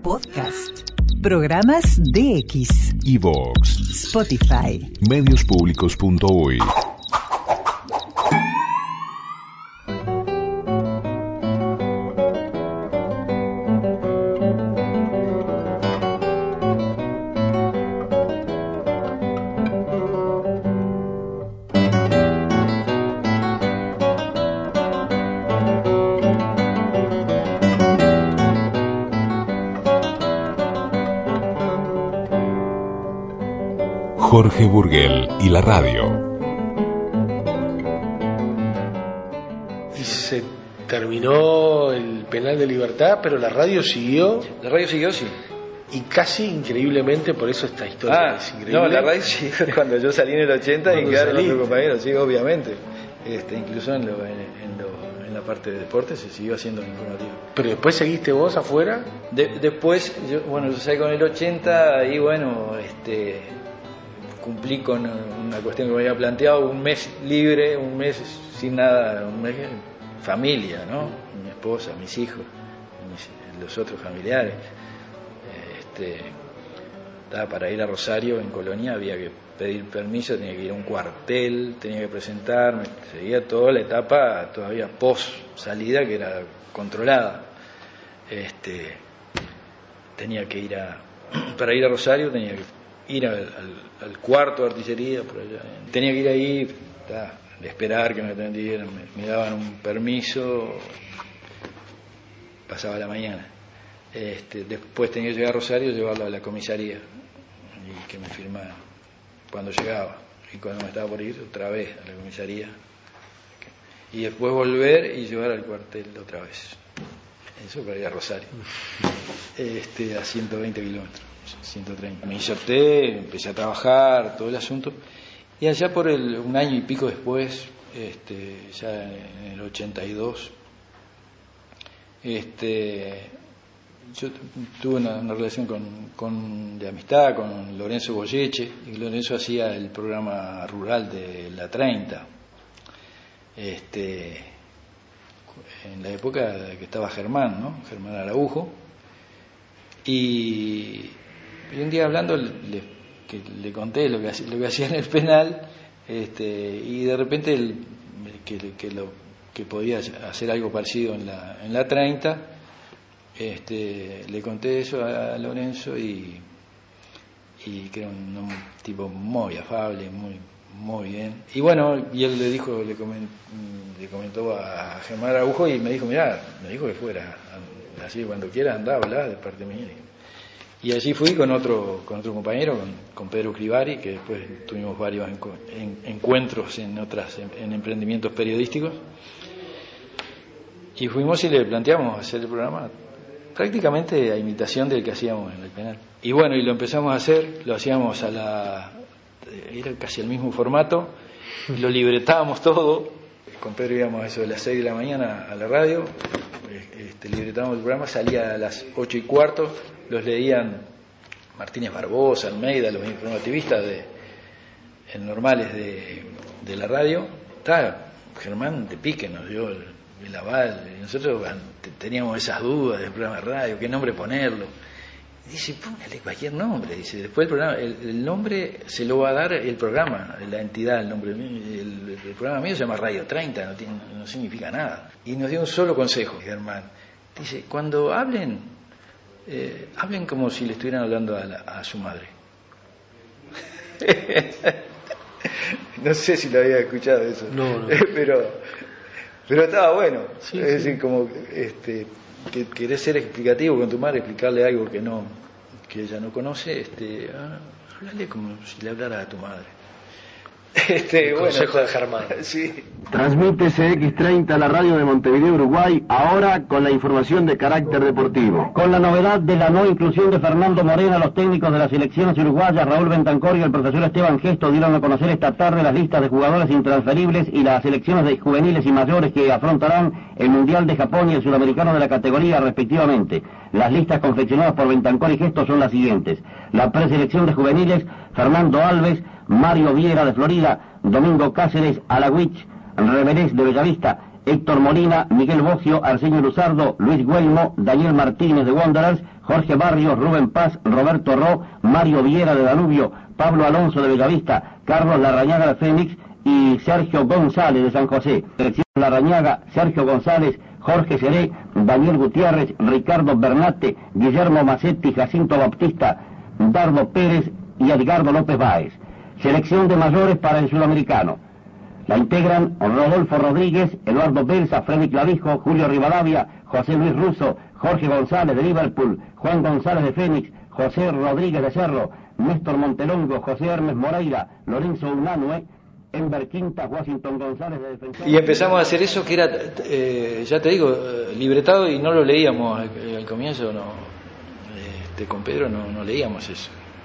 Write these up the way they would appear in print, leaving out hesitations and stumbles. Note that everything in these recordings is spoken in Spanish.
Podcast. Programas DX. iVoox. Spotify. Mediospublicos.uy. Jorge Burguel y la radio. Se terminó el penal de Libertad, pero la radio siguió. La radio siguió, sí. Y casi increíblemente, por eso esta historia es increíble. No, la radio siguió cuando yo salí en el 80 y quedaron otros compañeros, sí, obviamente. Incluso en la parte de deporte se siguió haciendo el informativo. Pero después seguiste vos afuera. Después, yo salí con el 80 y cumplí con una cuestión que me había planteado, un mes libre, un mes sin nada, un mes familia, ¿no? Mi esposa, mis hijos, los otros familiares. Estaba para ir a Rosario, en Colonia, había que pedir permiso, tenía que ir a un cuartel, tenía que presentarme, seguía toda la etapa todavía post salida, que era controlada. Tenía que ir para ir a Rosario tenía que ir al cuarto de artillería por allá. Tenía que ir ahí, esperar que me atendieran, me daban un permiso, pasaba la mañana. Después tenía que llegar a Rosario, llevarlo a la comisaría y que me firmara cuando llegaba. Y cuando me estaba por ir, otra vez a la comisaría. Y después volver y llevar al cuartel otra vez. Eso para ir a Rosario. A 120 kilómetros. 130. Me inserté, empecé a trabajar, todo el asunto, y allá por un año y pico después, ya en el 82, yo tuve una relación de amistad con Lorenzo Goyeche, y Lorenzo hacía el programa rural de la 30, en la época que estaba Germán Araujo, y un día hablando le conté lo que hacía en el penal, y de repente que podía hacer algo parecido en la 30, le conté eso a Lorenzo y que era un tipo muy afable, muy bien. Y bueno, y él le comentó a Germán Araujo y me dijo que fuera, así cuando quiera andá, hablá de parte mía. Y allí fui con otro compañero, con Pedro Crivari, que después tuvimos varios encuentros en emprendimientos periodísticos. Y fuimos y le planteamos hacer el programa prácticamente a imitación del que hacíamos en el penal. Y bueno, y lo empezamos a hacer, lo hacíamos era casi el mismo formato, lo libretábamos todo. Con Pedro íbamos a eso de las 6 de la mañana a la radio, libretábamos el programa, salía a las 8:15, los leían Martínez Barbosa, Almeida, los informativistas normales de la radio. Germán de Pique nos dio el aval, y nosotros teníamos esas dudas del programa de radio, qué nombre ponerlo. Dice, póngale cualquier nombre. Dice, después el programa, el nombre se lo va a dar el programa, la entidad, el nombre. El programa mío se llama Radio 30, no significa nada. Y nos dio un solo consejo, Germán. Dice, cuando hablen como si le estuvieran hablando a su madre. No sé si lo había escuchado eso. No. pero estaba bueno. Sí, es decir, como que querés ser explicativo con tu madre, explicarle algo que ella no conoce, háblale como si le hablara a tu madre. Consejo de Germán. Sí. Transmite CX30, la radio de Montevideo, Uruguay, ahora con la información de carácter deportivo. Con la novedad de la no inclusión de Fernando Morena, los técnicos de las selecciones uruguayas, Raúl Bentancor y el profesor Esteban Gesto, dieron a conocer esta tarde las listas de jugadores intransferibles y las selecciones de juveniles y mayores que afrontarán el Mundial de Japón y el Sudamericano de la categoría respectivamente. Las listas confeccionadas por Bentancor y Gesto son las siguientes: la preselección de juveniles, Fernando Alves, Mario Viera de Florida, Domingo Cáceres, Alagüich, Reverés de Bellavista, Héctor Molina, Miguel Boggio, Arsenio Luzardo, Luis Guelmo, Daniel Martínez de Wanderers, Jorge Barrios, Rubén Paz, Roberto Ro, Mario Viera de Danubio, Pablo Alonso de Bellavista, Carlos Larrañaga de Fénix y Sergio González de San José. Selección Larrañaga, Sergio González, Jorge Seré, Daniel Gutiérrez, Ricardo Bernate, Guillermo Macetti, Jacinto Baptista, Dardo Pérez y Edgardo López Báez. Selección de mayores para el sudamericano. La integran Rodolfo Rodríguez, Eduardo Belsa, Freddy Clavijo, Julio Rivadavia, José Luis Russo, Jorge González de Liverpool, Juan González de Fénix, José Rodríguez de Cerro, Néstor Montelongo, José Hermes Moreira, Lorenzo Unanue, Enver Quintas, Washington González de Defensor. Y empezamos a hacer eso que era, ya te digo, libretado, y no lo leíamos al comienzo, no, con Pedro no leíamos eso.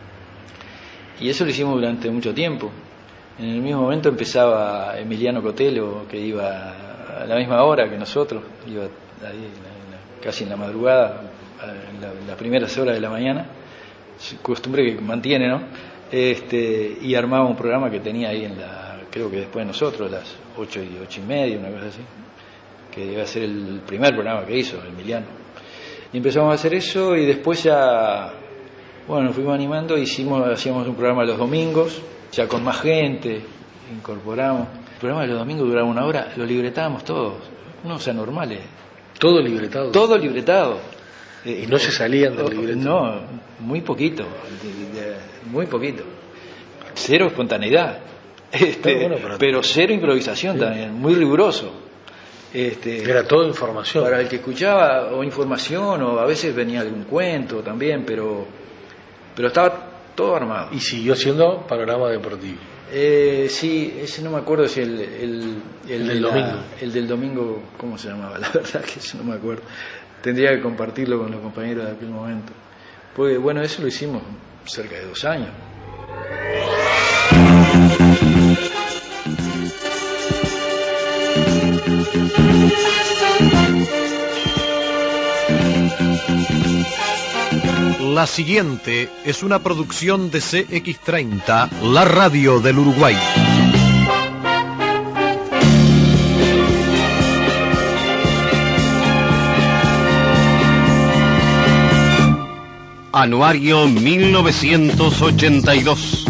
Y eso lo hicimos durante mucho tiempo. En el mismo momento empezaba Emiliano Cotelo, que iba a la misma hora que nosotros, iba ahí casi en la madrugada, en las primeras horas de la mañana, costumbre que mantiene, ¿no? Y armaba un programa que tenía ahí creo que después de nosotros, las 8:30, una cosa así, que iba a ser el primer programa que hizo Emiliano. Y empezamos a hacer eso, y después ya, bueno, nos fuimos animando, hacíamos un programa los domingos, ya con más gente, incorporamos. El programa de los domingos duraba 1 hora, lo libretábamos todos, unos anormales. Todo libretado. Todo libretado. Y no se salían del libreto. No, muy poquito, muy poquito. Cero espontaneidad, pero cero improvisación también, muy riguroso. Era todo información. Para el que escuchaba, o información, o a veces venía algún cuento también, pero estaba todo armado. Y siguió siendo panorama deportivo. Sí, ese no me acuerdo si el del domingo. El del domingo, ¿cómo se llamaba? La verdad que eso no me acuerdo. Tendría que compartirlo con los compañeros de aquel momento. Pues bueno, eso lo hicimos cerca de 2 años. La siguiente es una producción de CX30, la radio del Uruguay. Anuario 1982.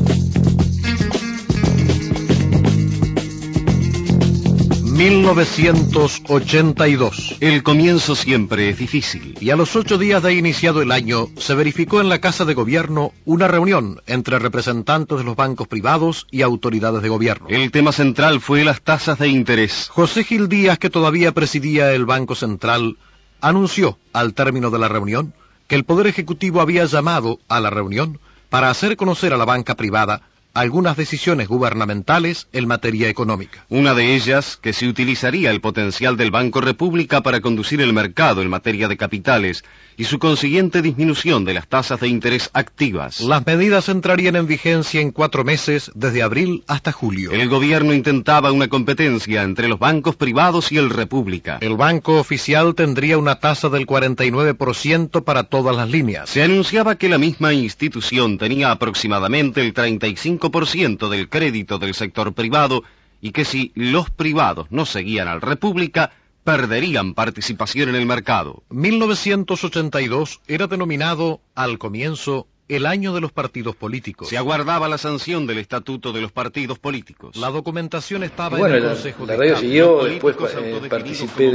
...1982... El comienzo siempre es difícil. Y a los 8 días de iniciado el año, se verificó en la Casa de Gobierno una reunión entre representantes de los bancos privados y autoridades de gobierno. El tema central fue las tasas de interés. José Gil Díaz, que todavía presidía el Banco Central, anunció al término de la reunión que el Poder Ejecutivo había llamado a la reunión para hacer conocer a la banca privada algunas decisiones gubernamentales en materia económica. Una de ellas, que se utilizaría el potencial del Banco República para conducir el mercado en materia de capitales y su consiguiente disminución de las tasas de interés activas. Las medidas entrarían en vigencia en 4 meses, desde abril hasta julio. El gobierno intentaba una competencia entre los bancos privados y el República. El banco oficial tendría una tasa del 49% para todas las líneas. Se anunciaba que la misma institución tenía aproximadamente el 35% del crédito del sector privado y que si los privados no seguían al República, perderían participación en el mercado. 1982 era denominado, al comienzo, el año de los partidos políticos. Se aguardaba la sanción del estatuto de los partidos políticos. La documentación estaba en el Consejo de Estado. La radio siguió, después participé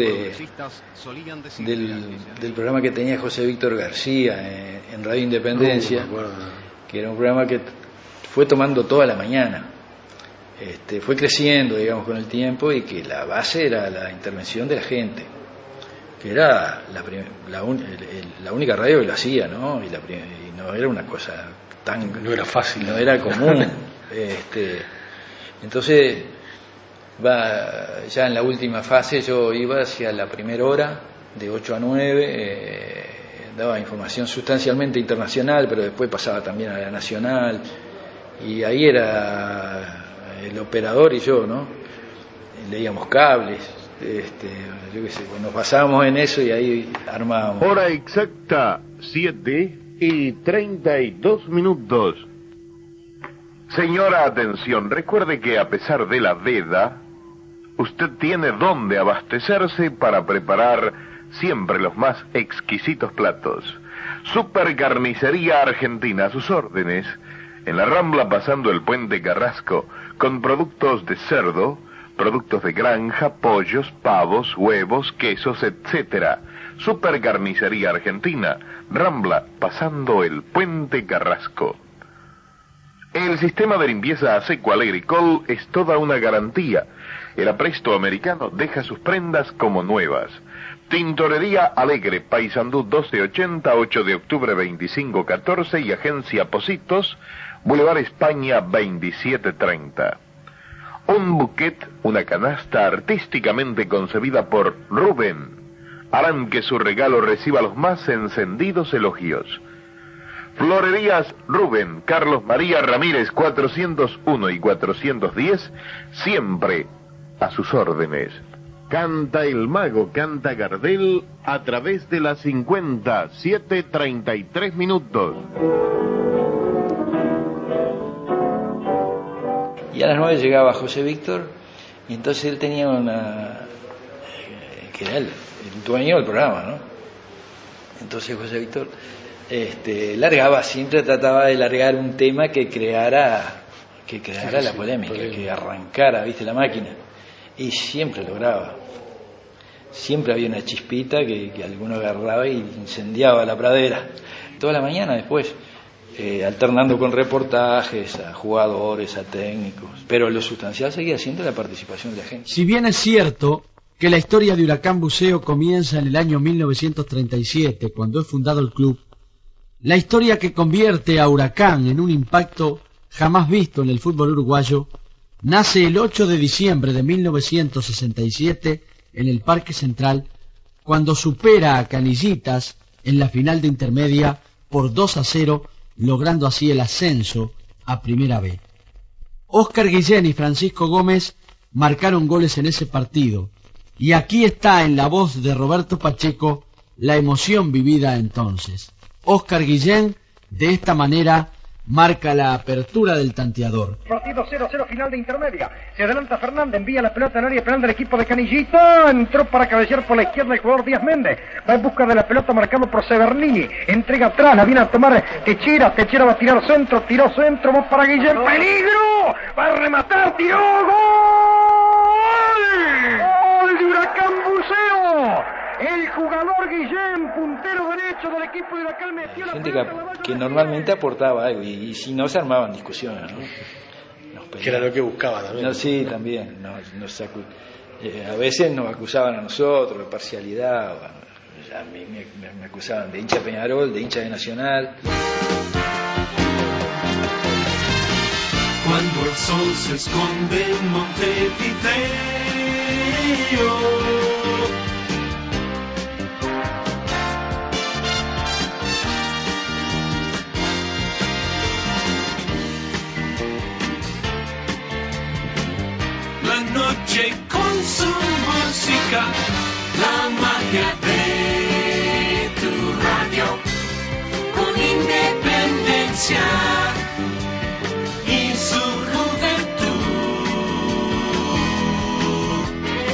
del programa que tenía José Víctor García en Radio Independencia, que era un programa que fue tomando toda la mañana. Fue creciendo, digamos, con el tiempo, y que la base era la intervención de la gente, que era la única radio que lo hacía, ¿no? Y no era una cosa tan... No era fácil. No era común. Entonces, ya en la última fase yo iba hacia la primera hora, de 8 a 9, daba información sustancialmente internacional, pero después pasaba también a la nacional, y ahí era el operador y yo, ¿no? Leíamos cables, yo qué sé, nos basábamos en eso y ahí armábamos. Hora exacta, 7:32. Señora, atención, recuerde que a pesar de la veda, usted tiene dónde abastecerse para preparar siempre los más exquisitos platos. Super Carnicería Argentina, a sus órdenes, en la Rambla pasando el Puente Carrasco, con productos de cerdo, productos de granja, pollos, pavos, huevos, quesos, etc. Super Carnicería Argentina, Rambla pasando el Puente Carrasco. El sistema de limpieza Aseco Agricol es toda una garantía. El apresto americano deja sus prendas como nuevas. Tintorería Alegre, Paysandú 1280, 8 de octubre 2514 y Agencia Positos, Boulevard España 2730. Un bouquet, una canasta artísticamente concebida por Rubén, harán que su regalo reciba los más encendidos elogios. Florerías Rubén, Carlos María Ramírez 401 y 410, siempre a sus órdenes. Canta el mago, canta Gardel a través de las 50, 7:33 minutos. Y a las 9 llegaba José Víctor, y entonces él tenía que era el dueño del programa, ¿no? Entonces José Víctor largaba, siempre trataba de largar un tema que creara la polémica, que arrancara, ¿viste?, la máquina. Y siempre lograba. Siempre había una chispita que alguno agarraba y incendiaba la pradera. Toda la mañana después, alternando con reportajes a jugadores, a técnicos. Pero lo sustancial seguía siendo la participación de la gente. Si bien es cierto que la historia de Huracán Buceo comienza en el año 1937, cuando es fundado el club, la historia que convierte a Huracán en un impacto jamás visto en el fútbol uruguayo nace el 8 de diciembre de 1967 en el Parque Central, cuando supera a Canillitas en la final de intermedia por 2-0, logrando así el ascenso a Primera B. Óscar Guillén y Francisco Gómez marcaron goles en ese partido, y aquí está en la voz de Roberto Pacheco la emoción vivida entonces. Óscar Guillén, de esta manera, marca la apertura del tanteador. Partido 0-0, final de intermedia. Se adelanta Fernández, envía la pelota en área penal del equipo de Canillita. Entró para cabecear por la izquierda el jugador Díaz Méndez. Va en busca de la pelota, marcado por Severnini. Entrega atrás, la viene a tomar Techera. Techera va a tirar centro, tiró centro, va para Guillén. ¡Peligro! Va a rematar, tiró. ¡Gol! ¡Gol de Huracán Buceo! El jugador Guillén, puntero derecho del equipo de Huracán, metió la gente pelota, que normalmente aportaba algo, y si no se armaban discusiones, ¿no? Que era lo que buscaba también. No, sí, también. A veces nos acusaban a nosotros de parcialidad, a mí me acusaban de hincha de Peñarol, de hincha de Nacional. Cuando el sol se esconde en Montevideo, noche con su música, la magia de tu radio, con independencia y su juventud.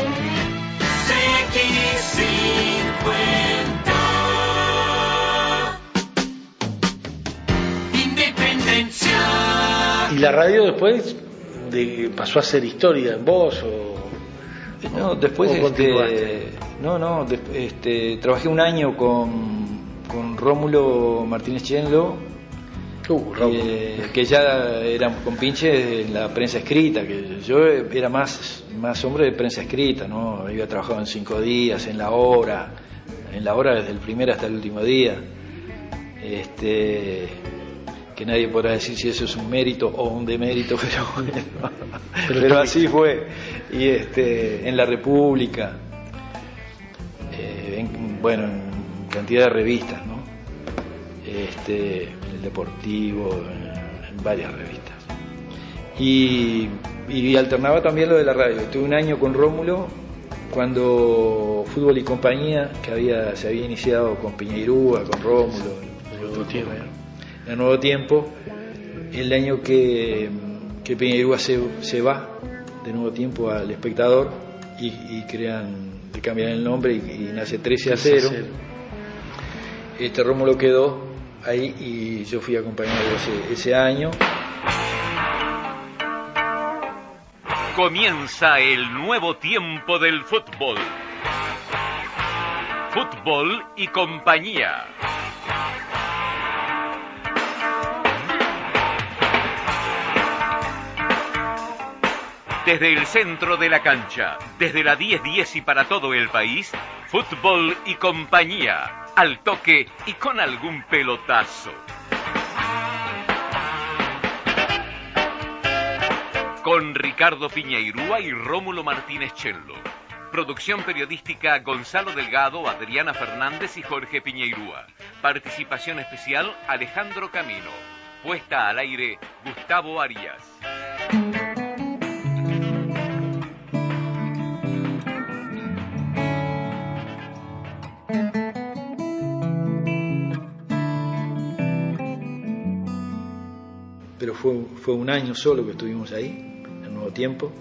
CX50, independencia. ¿Y la radio después pasó a ser historia en vos o...? No, después trabajé un año con Rómulo Martínez Chenlo, que ya éramos compinches en la prensa escrita, que yo era más hombre de prensa escrita, ¿no? Había trabajado en 5 días, en la hora desde el primer hasta el último día. Que nadie podrá decir si eso es un mérito o un demérito, pero así fue. Y en La República, en cantidad de revistas, ¿no? El Deportivo, en varias revistas. Y alternaba también lo de la radio. Estuve un año con Rómulo cuando Fútbol y Compañía, que se había iniciado con Piñeirúa, con Rómulo, el Nuevo Tiempo, el año que Piñeirúa se va de Nuevo Tiempo al Espectador y crean le cambian el nombre y nace 13-0. Rómulo quedó ahí y yo fui acompañado ese año. Comienza el nuevo tiempo del fútbol. Fútbol y compañía. Desde el centro de la cancha, desde la 10-10 y para todo el país, Fútbol y compañía, al toque y con algún pelotazo. Con Ricardo Piñeirúa y Rómulo Martínez Chello. Producción periodística Gonzalo Delgado, Adriana Fernández y Jorge Piñeirúa. Participación especial Alejandro Camino. Puesta al aire Gustavo Arias. Pero fue un año solo que estuvimos ahí, el Nuevo Tiempo.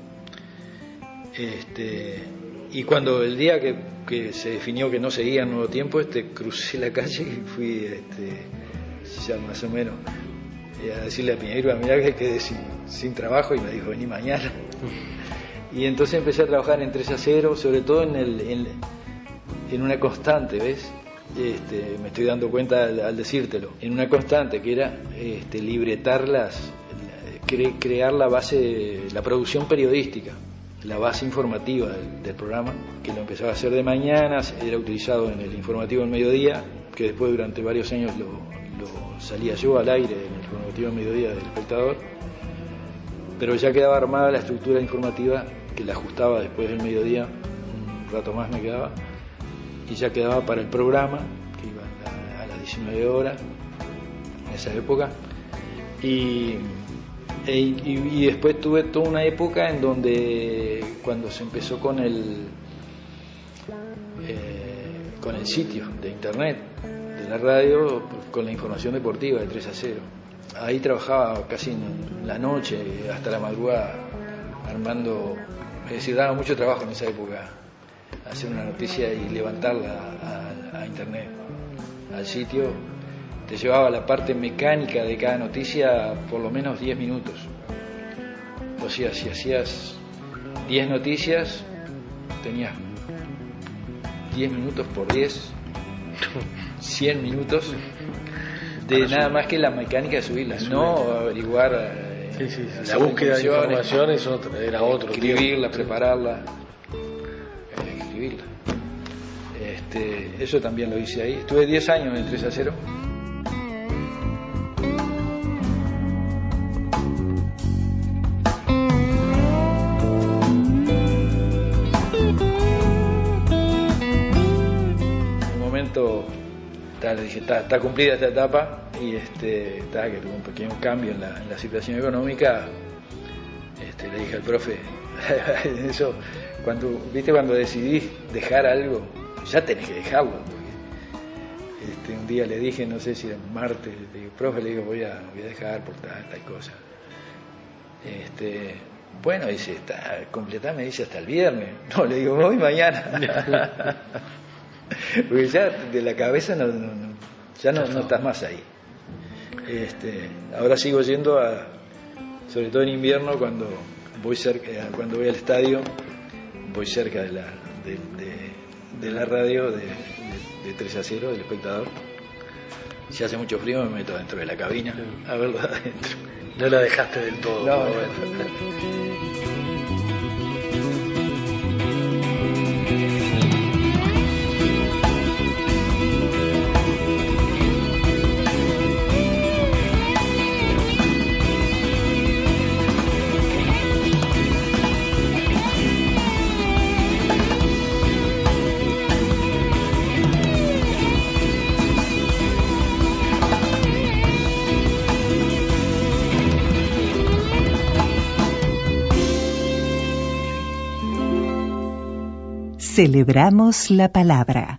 Y cuando el día que se definió que no seguía el Nuevo Tiempo, crucé la calle y fui ya más o menos a decirle a Piñeiro, mirá que quedé sin trabajo, y me dijo, vení mañana. Y entonces empecé a trabajar en 13-0, sobre todo en una constante, ¿ves? Me estoy dando cuenta al decírtelo, en una constante que era libretar crear la base, la producción periodística, la base informativa del programa, que lo empezaba a hacer de mañana, era utilizado en el informativo del mediodía, que después durante varios años lo salía yo al aire en el informativo del mediodía del Espectador, pero ya quedaba armada la estructura informativa que la ajustaba después del mediodía, un rato más me quedaba, y ya quedaba para el programa, que iba a las 19 horas, en esa época. Y después tuve toda una época en donde, cuando se empezó con el sitio de internet, de la radio, con la información deportiva de 13-0. Ahí trabajaba casi en la noche, hasta la madrugada, armando, es decir, daba mucho trabajo en esa época hacer una noticia y levantarla a internet, al sitio. Te llevaba la parte mecánica de cada noticia por lo menos 10 minutos. O sea, si hacías 10 noticias, tenías 10 minutos por 10, 100 minutos de nada más que la mecánica de subirlas, no averiguar. La búsqueda de información era otro. Escribirla, prepararla. Eso también lo hice ahí. Estuve 10 años en 13-0. En un momento le dije, está cumplida esta etapa, y que tuve un pequeño cambio en la situación económica. Le dije al profe, eso, cuando decidís dejar algo, ya tenés que dejarlo, porque un día le dije, no sé si era martes, le digo, profe, le digo, voy a dejar por tal cosa. Bueno, dice, completame, dice, hasta el viernes. No, le digo, voy mañana. Porque ya de la cabeza ya no estás más ahí. Ahora sigo yendo sobre todo en invierno, cuando voy al estadio, voy cerca de la radio de 13-0, del Espectador. Si hace mucho frío me meto dentro de la cabina a verlo adentro. No la dejaste del todo. No. Celebramos la palabra.